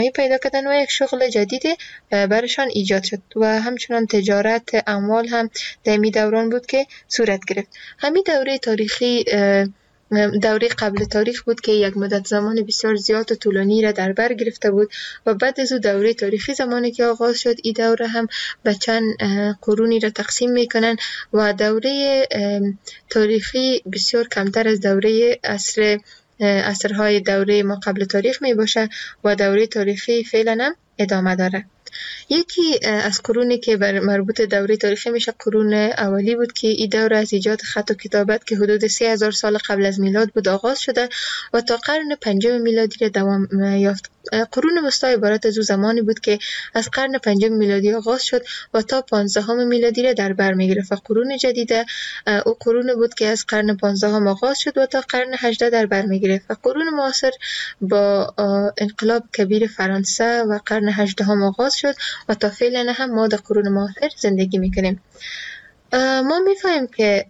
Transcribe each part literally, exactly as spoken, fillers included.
پیدا کردن و یک شغل جدید برشان ایجاد شد و همچنان تجارت اموال هم در می دوران بود که صورت گرفت. همین دوره تاریخی دوره قبل تاریخ بود که یک مدت زمان بسیار زیاد و طولانی را در بر گرفته بود و بعد از او دوره تاریخی زمانی که آغاز شد، این دوره هم به چند قرونی را تقسیم میکنن و دوره تاریخی بسیار کمتر از دوره عصر عصرهای دوره ما قبل تاریخ می باشه و دوره تاریخی فعلا هم ادامه داره. یکی از قرونی که بر مربوط دوره تاریخی میشه قرون اولی بود که این دوره از ایجاد خط و کتابت که حدود سه هزار سال قبل از میلاد بود آغاز شده و تا قرن پنجم میلادی را دوام یافت. قرون وسطی عبارت از او زمانی بود که از قرن پنجم میلادی آغاز شد و تا پانزدهم میلادی را در بر میگرفت. و قرون جدیده او قرون بود که از قرن پانزدهم آغاز شد و تا قرن هجدهم در بر میگرفت. و قرون معاصر با انقلاب کبیر فرانسه و قرن هجدهم آغاز شد و تا فعلا هم ما در قرون معاصر زندگی میکنیم. ما میفهمیم که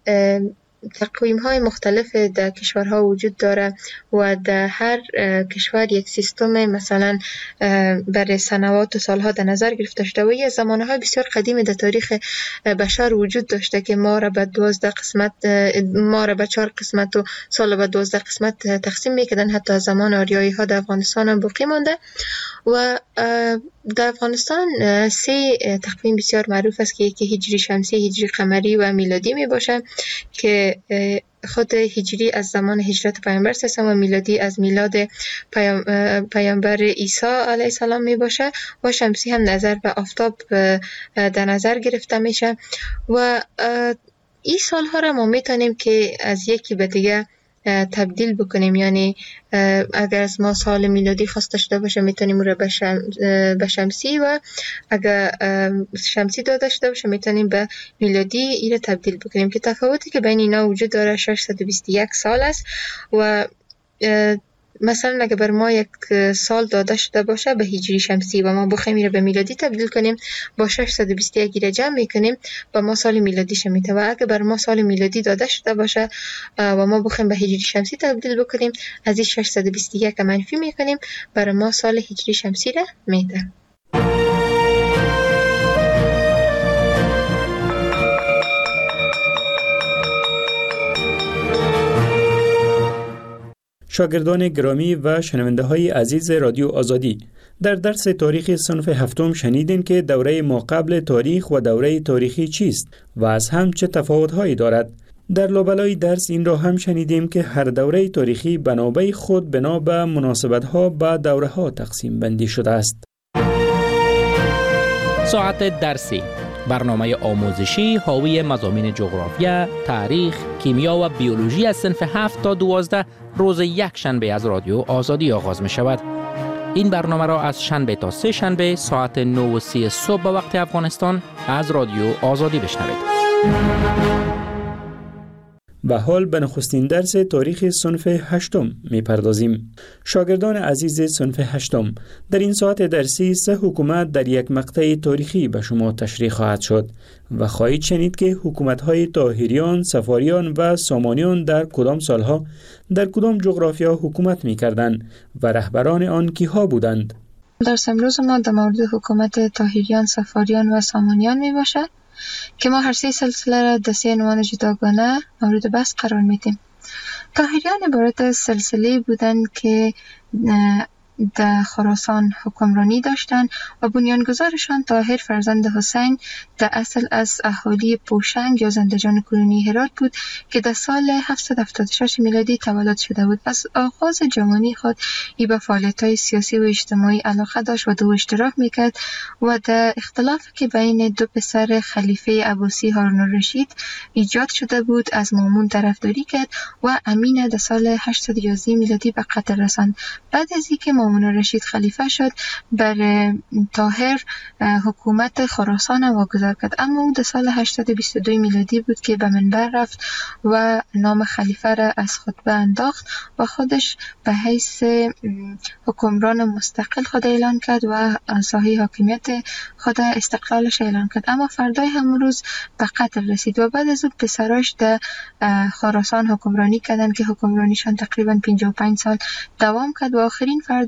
تقویم های مختلف در کشورها وجود داره و در هر کشور یک سیستم مثلا برای سنوات و سالها در نظر گرفته شده و یه زمانه های بسیار قدیم در تاریخ بشر وجود داشته که ما را به دوازده قسمت ما را به چهار قسمت و سال به دوازده قسمت تقسیم میکردن. حتی از زمان آریایی ها در افغانستان هم باقی مانده و در افغانستان سه تقویم بسیار معروف است که یکی هجری شمسی، هجری قمری و میلادی می باشه که خود هجری از زمان هجرت پیامبر است و میلادی از میلاد پیام پیامبر عیسی علیه السلام می باشه و شمسی هم نظر به آفتاب در نظر گرفته میشه و این سالها را ما میتونیم که از یکی به دیگه تبدیل بکنیم. یعنی اگر از ما سال میلادی خواسته شده باشه میتونیم رو به شم... به شمسی و اگر شمسی داده شده باشه میتونیم به میلادی این رو تبدیل بکنیم که تفاوتی که بین اینا وجود داره ششصد و بیست و یک سال است و مثلا اگر بر ما یک سال داده شده باشه به هجری شمسی و ما بخوایم این رو به میلادی تبدیل کنیم با ششصد و بیست و یک را جمع میکنیم با ما سال میلادی شمیته و اگر بر ما سال میلادی داده شده باشه و ما بخوایم به هجری شمسی تبدیل بکنیم از این ششصد و بیست و یک منفی میکنیم بر ما سال هجری شمسی را میده. شاگردان گرامی و شنونده های عزیز رادیو آزادی، در درس تاریخ صنف هفتم شنیدین که دوره ما قبل تاریخ و دوره تاریخی چیست و از هم چه تفاوت‌هایی دارد. در لابلای درس این را هم شنیدیم که هر دوره تاریخی بنابه خود بنا به مناسبت‌ها با دوره‌ها تقسیم بندی شده است. ساعت درسی، برنامه آموزشی حاوی مضامین جغرافیا، تاریخ، کیمیا و بیولوژی از صنف هفت تا دوازده روز یک شنبه از رادیو آزادی آغاز می شود. این برنامه را از شنبه تا سه شنبه ساعت نه و سی صبح به وقت افغانستان از رادیو آزادی بشنوید. و حال به نخستین درس تاریخ صنف هشتم می پردازیم. شاگردان عزیز صنف هشتم، در این ساعت درسی سه حکومت در یک مقطع تاریخی به شما تشریح خواهد شد و خواهید شنید که حکومت‌های طاهریان، صفاریان و سامانیان در کدام سالها در کدام جغرافیا حکومت می کردند و رهبران آن کیها بودند. درس امروز ما در مورد حکومت طاهریان، صفاریان و سامانیان می باشد که ما هر سه سلسله را در سه عنوان جداگانه مورد بحث قرار میدیم. طاهریان عبارت از سلسله بودند که در خراسان حکمرانی داشتند و بنیانگذارشان طاهر فرزند حسین در اصل از اهالی پوشنگ یا زندجان کنونی هرات بود که در سال هفتصد و هفتاد و شش میلادی تولد شده بود. پس آغاز جوانی خود ای به فعالیت‌های سیاسی و اجتماعی علاقه داشت و دو اشتراک میکرد و در اختلاف که بین دو پسر خلیفه عباسی هارون الرشید ایجاد شده بود از مامون طرفداری کرد و امین در سال هشتصد و یازده میلادی به قتل رساند. بعد از اینکه مامون الرشید خلیفه شد بر طاهر حکومت خراسان واگذار کرد، اما او در سال هشتصد و بیست و دو میلادی بود که به منبر رفت و نام خلیفه را از خطبه انداخت و خودش به حیث حکمران مستقل خود اعلان کرد و ساحه حاکمیت خود استقلالش اعلان کرد. اما فردای همون روز به قتل رسید و بعد از اون پسراش در خراسان حکمرانی کردند که حکمرانیشان تقریبا پنجاه و پنج سال دوام کرد و آخرین فرد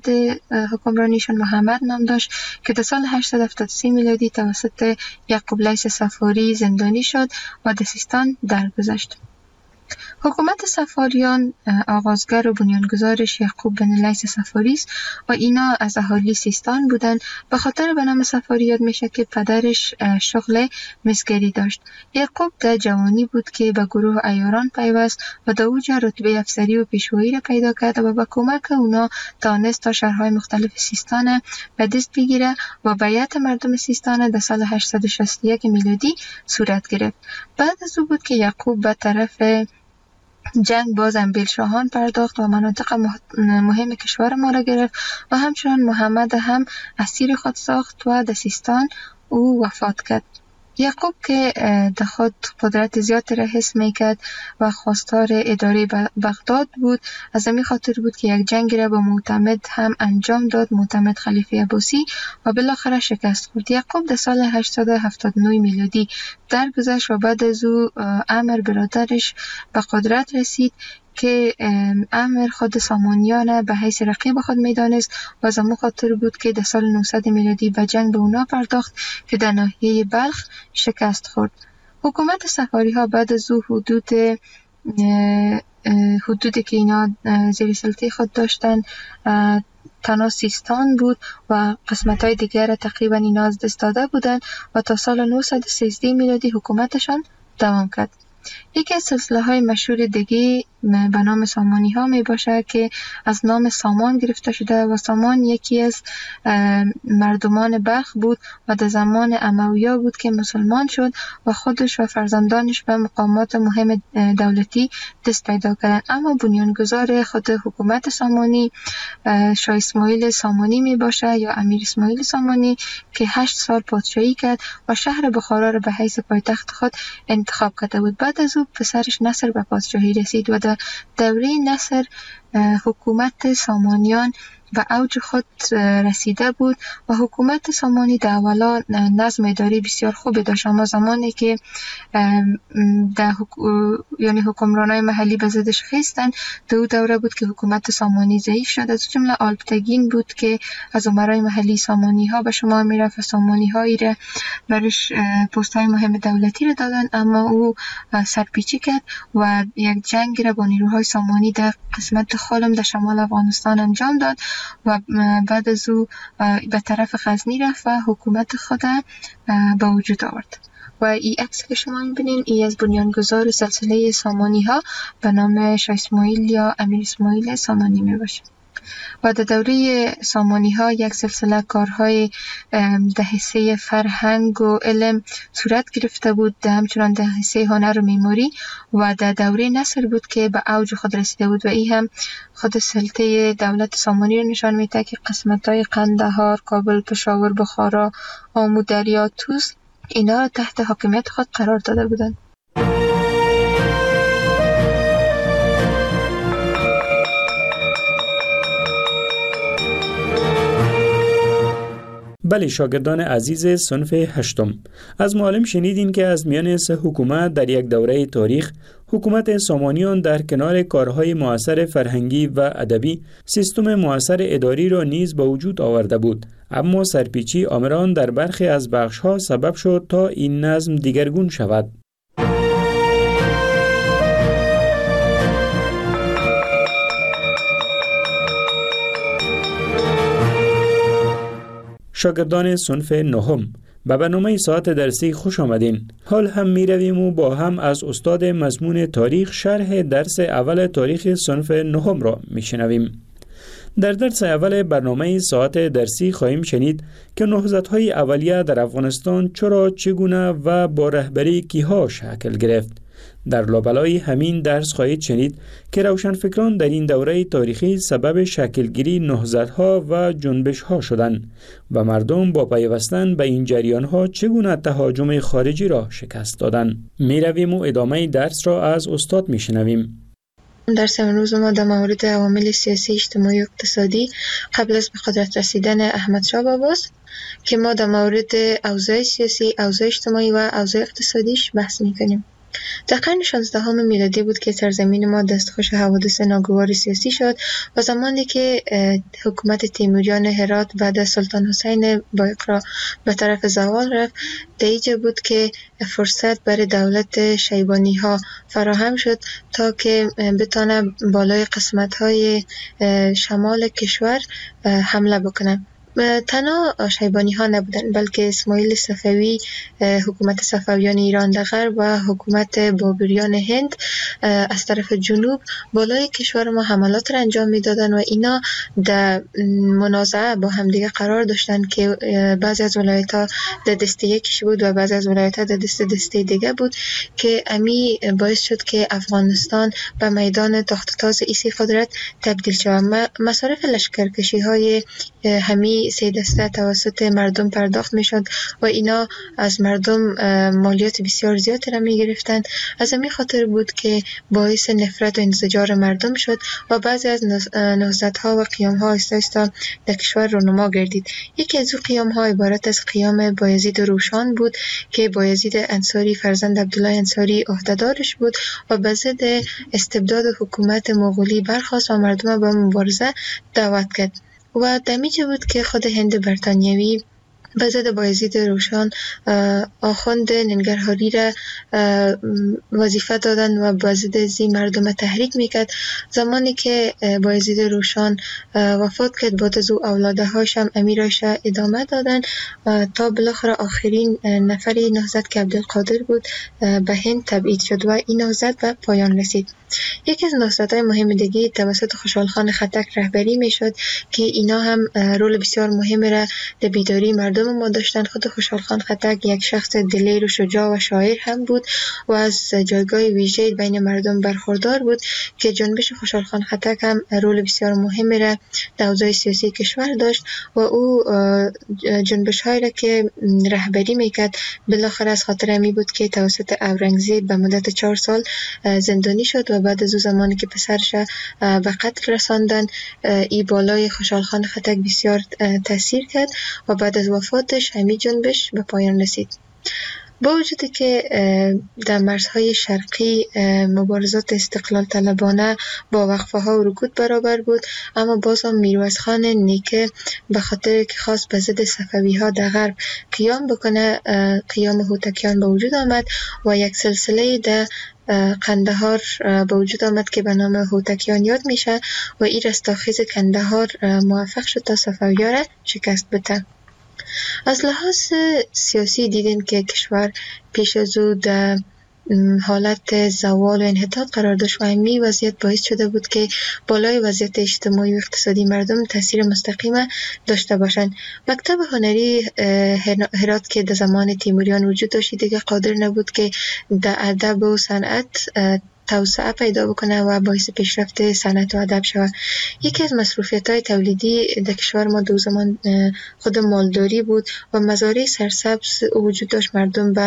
بعد حکمرانیشان محمد نام داشت که در سال هشتصد و هفتاد و سه میلادی توسط یعقوب لیث صفاری زندانی شد و در سیستان درگذشت. حکومت صفاریان آغازگر و بنیانگذارش یعقوب بن لیث صفاری است و اینا از اهالی سیستان بودند. به خاطر به نام صفاری یاد میشه که پدرش شغل مسگری داشت. یعقوب در جوانی بود که به گروه عیاران پیوست و در اوج رتبه افسری و پیشوایی را پیدا کرد و با کمک اونا توانست تا شهرهای مختلف سیستان به دست بگیره و بیعت مردم سیستان در سال هشتصد و شصت و یک میلادی صورت گرفت. بعد از او بود که یعقوب به طرف جنگ باز انبیل شاهان پرداخت و مناطق مهم کشور ما را گرفت و همچنان محمد هم اسیر خود ساخت و در سیستان او وفات کرد. یعقوب که در خود قدرت زیاد را حس میکرد و خواستار اداره بغداد بود، از همین خاطر بود که یک جنگ را با معتمد هم انجام داد، معتمد خلیفه عباسی، و بالاخره شکست خورد. یعقوب در سال هشتصد و هفتاد و نه میلادی درگذشت و بعد از او عمر برادرش به قدرت رسید که عمر خود سامانیان به حیث رقیب خود میدانست و از همون خاطر بود که در سال نهصد میلادی به جنگ به اونا پرداخت که در ناحیه بلخ شکست خورد. حکومت صفاری ها بعد از او حدود حدودی که اینا زیر سلطه خود داشتن تنها سیستان بود و قسمت های دیگر تقریبا اینا از دست داده بودن و تا سال نهصد و سیزده میلادی حکومتشان دوام کرد. یکی از سلسله های مشهور دیگه به نام سامانی ها می باشه که از نام سامان گرفته شده و سامان یکی از مردمان بلخ بود و در زمان امویا بود که مسلمان شد و خودش و فرزندانش به مقامات مهم دولتی دست پیدا کردن. اما بنیانگذار خود حکومت سامانی شاه اسماعیل سامانی می باشه یا امیر اسماعیل سامانی که هشت سال پادشاهی کرد و شهر بخارا را به حیث پایتخت خود انتخاب کرده بود. بعد از او پسرش نصر به پادشاهی رسید و در دوره نصر حکومت سامانیان به اوج خود رسیده بود و حکومت سامانی در اولا نظم اداری بسیار خوبی داشت، اما زمانی که در حک... یعنی حکمرانای محلی به ضدش خیستن، در او دوره بود که حکومت سامانی ضعیف شد. از جمله آلپتگین بود که از امرای محلی سامانی ها به شما میرفت و سامانی هایی را برش پست های مهم دولتی را دادن، اما او سرپیچی کرد و یک جنگ را با نیروهای سامانی در قسمت خالم در شمال افغانستان انجام داد و بعد از او به طرف غزنی رفت و حکومت خود به وجود آورد. و این عکس که شما می‌بینین ای از بنیانگذار سلسله سامانی ها به نام شاه اسماعیل یا امیر اسماعیل سامانی میباشه. و در دوره سامانی ها یک سلسله کارهای در حیثه فرهنگ و علم صورت گرفته بود، همچنان در حیثه هنر و معماری، و در دوره نصر بود که به اوج خود رسیده بود و این هم خود سلطه دولت سامانی رو نشان میده که قسمت های قندهار، کابل، پشاور، بخارا، آمو، دریا، توس اینا را تحت حاکمیت خود قرار داده بودند. بله شاگردان عزیز صنف هشتم، از معلم شنیدین که از میان سه حکومت در یک دوره تاریخ، حکومت سامانیان در کنار کارهای مؤثر فرهنگی و ادبی سیستم مؤثر اداری را نیز به وجود آورده بود، اما سرپیچی آمران در برخی از بخش‌ها سبب شد تا این نظم دیگرگون شود. شاگردان صنف نهم، به برنامه ساعت درسی خوش آمدین. حال هم می رویم و با هم از استاد مضمون تاریخ شرح درس اول تاریخ صنف نهم را می شنویم. در درس اول برنامه ساعت درسی خواهیم شنید که نهضت‌های اولیه در افغانستان چرا، چگونه و با رهبری کیها شکل گرفت. در لابلای همین درس خواهید شنید که روشنفکران در این دوره تاریخی سبب شکلگیری نهضت‌ها و جنبش‌ها شدند و مردم با پیوستن به این جریان‌ها چگونه تهاجم خارجی را شکست دادند. می‌رویم و ادامه درس را از استاد می‌شنویم. درس امروز ما در مورد عوامل سیاسی، اجتماعی و اقتصادی قبل از به قدرت رسیدن احمدشاه باباست که ما در مورد اوضاع سیاسی، اوضاع اجتماعی و اوضاع اقتصادیش بحث می‌کنیم. در قرن شانزدهم میلادی بود که سرزمین ما دستخوش حوادث ناگوار سیاسی شد و زمانی که حکومت تیموریان هرات بعد از سلطان حسین بایقرا به طرف زوال رفت، در اینجا بود که فرصت برای دولت شیبانی ها فراهم شد تا که بتانه بالای قسمت های شمال کشور حمله بکنه. تنها شیبانی ها نبودن، بلکه اسماعیل صفوی، حکومت صفویان ایران در غرب و حکومت بابریان هند از طرف جنوب بالای کشور ما حملات را انجام میدادن و اینا در منازعه با همدیگه قرار داشتن که بعضی از ولایت ها در دسته یکیش بود و بعضی از ولایت ها در دسته دسته دیگه بود که امی باعث شد که افغانستان به میدان تخت تاز ایسی قدرت تبدیل شود. مصارف لشکرکشی های همی سه دسته توسط مردم پرداخت می شد و اینا از مردم مالیات بسیار زیاد را می گرفتن. از همین خاطر بود که باعث نفرت و انزجار مردم شد و بعضی از نهضت‌ها و قیام‌ها آهسته آهسته در کشور رونما گردید. یکی از او قیام‌ها عبارت از قیام بایزید روشان بود که بایزید انصاری فرزند عبدالله انصاری عهده‌دارش بود و به ضد استبداد حکومت مغولی برخاست و مردم به مبارزه دعوت کرد. و دمیجه بود که خود هند بریتانیایی به ضد بایزید روشان آخوند ننگرهاری را وظیفه دادن و به ضد ازی مردم تحریک میکرد. زمانی که بایزید روشان وفات کرد، بعد از او اولاده هاش هم امیرش ادامه دادن تا بالاخره آخرین نفری نهضت که عبدالقادر بود به هند تبعید شد و این نهضت به پایان رسید. یکی از نهضت‌های مهم دیگه توسط خوشحال خان خټک رهبری میشد که اینا هم رول بسیار مهم را در بیداری مردم ما داشتن. خود خوشحال خان خټک یک شخص دلیر و شجاع و شاعر هم بود و از جایگاه ویژه‌ای بین مردم برخوردار بود که جنبش خوشحال خان خټک هم رول بسیار مهم را در اوضاع سیاسی کشور داشت و او جنبش‌هایی را که رهبری میکرد بالاخره از خاطر امی بود که توسط اورنگزیب به مدت چهار سال زندانی شد و بعد از او زمانی که پسرش به قتل رساندن، ای بالای خوشحال خان خټک بسیار تاثیر کرد و بعد از وفاتش همین جنبش به پایان رسید. با وجودی که در مرزهای شرقی مبارزات استقلال طلبانه با وقفه ها و رکود برابر بود، اما باز هم میرویس خان نیکه به خاطر که خواست به ضد صفوی ها در غرب قیام بکنه، قیام هوتکیان به وجود آمد و یک سلسله در قندهار به وجود آمد که به نام هوتکیان یاد میشه و این رستاخیز قندهار موفق شد تا صفوی‌ها را شکست بده. از لحاظ سیاسی دیدیم که کشور پیش از او در حالت زوال و انحطاط قرار داشت و همین وضعیت باعث شده بود که بالای وضعیت اجتماعی و اقتصادی مردم تاثیر مستقیم داشته باشند. مکتب هنری هرات که در زمان تیموریان وجود داشت دیگه قادر نبود که در ادب و صنعت توسعه پیدا بکنه و باعث پیشرفت صنعت و ادب شود. یکی از مصروفیت‌های تولیدی در کشور ما دو زمان خود مالداری بود و مزارع سرسبز وجود داشت. مردم به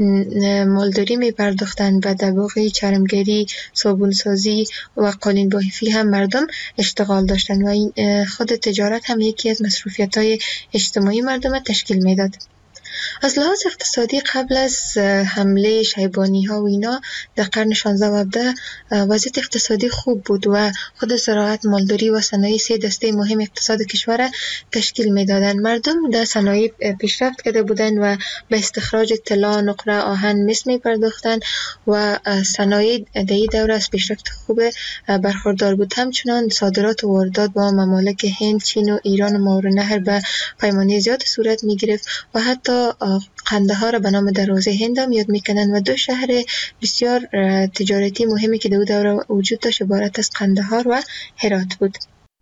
مالداری می پرداختند، به دباغی، چرمگری، صابونسازی و قالین بافی هم مردم اشتغال داشتند و این خود تجارت هم یکی از مصروفیت‌های اجتماعی مردم تشکیل میداد. از لحاظ اقتصادی قبل از حمله شیبانی ها و اینا در قرن شانزده و هفده وضعیت اقتصادی خوب بود و خود زراعت، مالداری و صنایع سه دسته مهم اقتصاد کشور تشکیل میدادند. مردم در صنایع پیشرفت کرده بودند و به استخراج طلا، نقره، آهن، مس می پرداختند و صنایع در این دوره از پیشرفت خوب برخوردار بود. همچنان صادرات و واردات با ممالک هند، چین و ایران و ماورالنهر به پیمانی زیاد صورت می گرفت و حتی قندهار را به نام دروازه هند هم یاد میکنن و دو شهر بسیار تجارتی مهمی که در دوره وجود داشت عبارت از قندهار و هرات بود.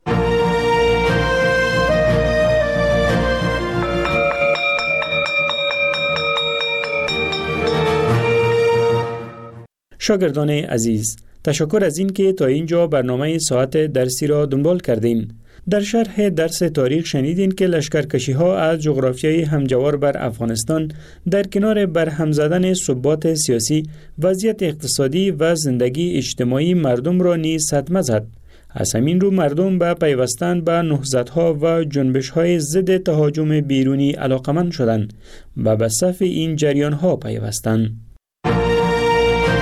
شاگردان عزیز، تشکر از این که تا اینجا برنامه ساعت درسی را دنبال کردین. در شرح درس تاریخ شنیدین که لشکرکشی ها از جغرافیای همجوار بر افغانستان در کنار برهم زدن ثبات سیاسی، وضعیت اقتصادی و زندگی اجتماعی مردم را نیز صدمه زد. از همین رو مردم به پیوستن به نهضت‌ها و جنبش‌های ضد تهاجم بیرونی علاقمند شدند و به صف این جریان‌ها پیوستند.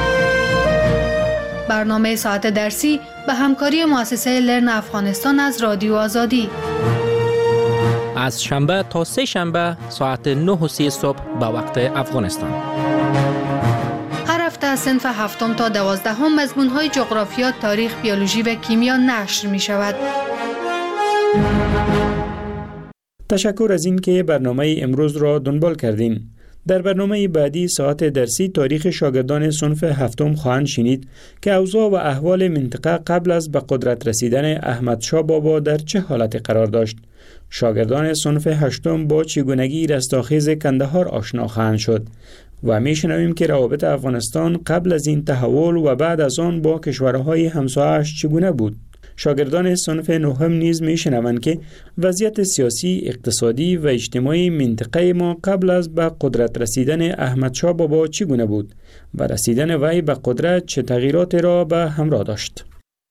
برنامه ساعت درسی به همکاری مؤسسه لرن افغانستان از رادیو آزادی. از شنبه تا سه شنبه ساعت نه و سی صبح به وقت افغانستان. هر هفته از صنف هفتم تا دوازدهم مضمون‌های جغرافیا، تاریخ، بیولوژی و کیمیا نشر می شود. تشکر از این که برنامه امروز را دنبال کردین. در برنامه بعدی ساعت درسی تاریخ شاگردان صنف هفتم خواهند شنید که اوضاع و احوال منطقه قبل از به قدرت رسیدن احمد شاه بابا در چه حالتی قرار داشت. شاگردان صنف هشتم با چگونگی رستاخیز کندهار آشنا خواهند شد و میشنویم که روابط افغانستان قبل از این تحول و بعد از آن با کشورهای همسایه‌اش چگونه بود. شاگردان صنف نهم نیز میشنوند که وضعیت سیاسی، اقتصادی و اجتماعی منطقه ما قبل از به قدرت رسیدن احمد شاه بابا چگونه بود و رسیدن وی به قدرت چه تغییرات را به همراه داشت.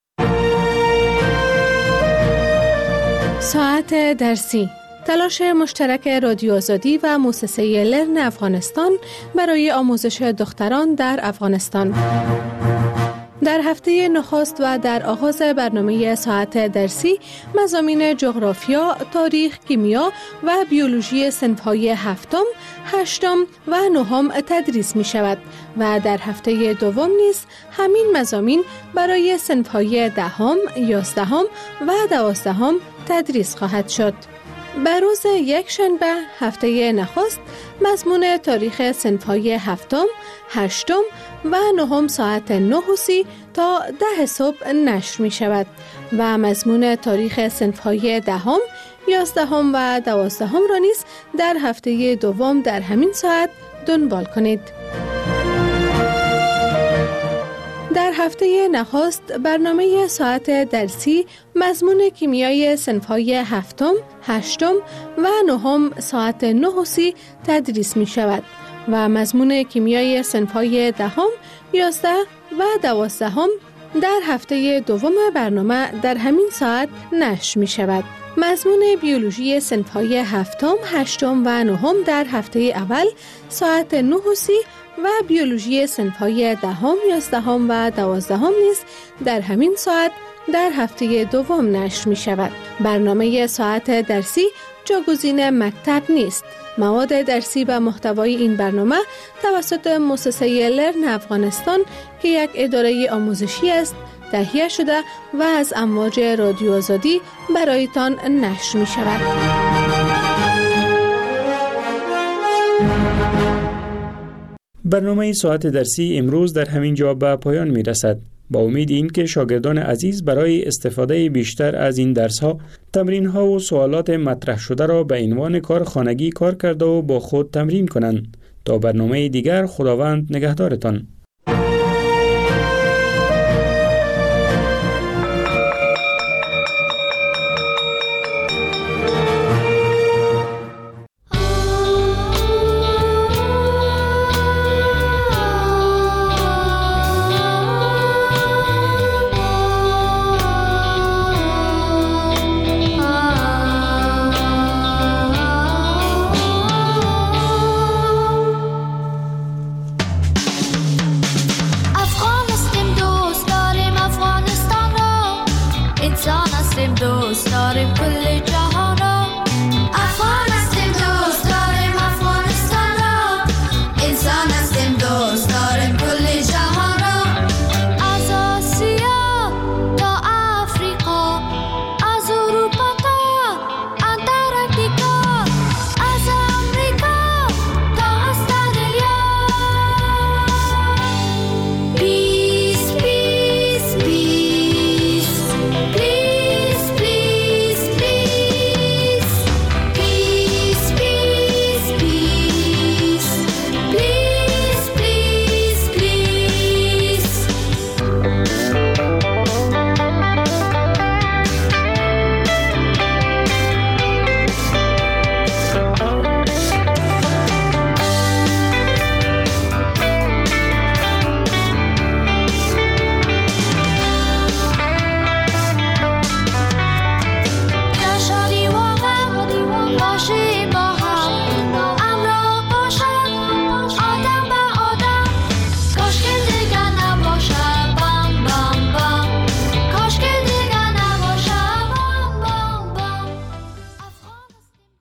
ساعت درسی، تلاش مشترک رادیو آزادی و مؤسسه لرن افغانستان برای آموزش دختران در افغانستان. در هفته نخست و در آغاز برنامه ساعت درسی مضامین جغرافیا، تاریخ، کیمیا و بیولوژی صنف‌های هفتم، هشتم و نهم تدریس می شود و در هفته دوم نیز همین مضامین برای صنف‌های دهم، یازدهم و دوازدهم تدریس خواهد شد. به روز یک شنبه هفته نخست مضمون تاریخ صنف‌های هفتم، هشتم و نهم ساعت نه و سی تا ده صبح نشر می شود و مضمون تاریخ صنف‌های دهم، یازدهم و دوازدهم را نیز در هفته دوم در همین ساعت دنبال کنید. در هفته نخست برنامه ساعت درسی مضمون کیمیای صنف‌های هفتم، هشتم و نهم ساعت نه و سی تدریس می شود و مضمون کیمیای صنف‌های دهم، یازده و دوازدهم در هفته دوم برنامه در همین ساعت نشر می شود. مضمون بیولوژی صنف‌های هفتم، هشتم و نهم در هفته اول ساعت نه و سی و بیولوژی صنف‌های دهم، یازدهم و دوازدهم نیز در همین ساعت در هفته دوم نشر می شود. برنامه ساعت درسی جاگزین مکتب نیست. مواد درسی و محتوای این برنامه توسط مؤسسه لرن افغانستان که یک اداره آموزشی است تهیه شده و از امواج رادیو آزادی برایتان نشر می شود. برنامه ساعت درسی امروز در همین جا به پایان می رسد. با امید این که شاگردان عزیز برای استفاده بیشتر از این درس‌ها، تمرین‌ها و سوالات مطرح شده را به عنوان کار خانگی کار کرده و با خود تمرین کنند. تا برنامه دیگر، خداوند نگهدارتان. دوست داریم کل جهان را، افغان هستیم دوست داریم افغانستان را، انسان هستیم دوست داریم کل جهان را. از آسیا تا افریقا، از اروپا تا انتارکتیکا، از امریکا تا استرالیا. پیس پیس پیس پیس پیس پیس پیس پیس پیس پیس پیس. در شادی و غم باشید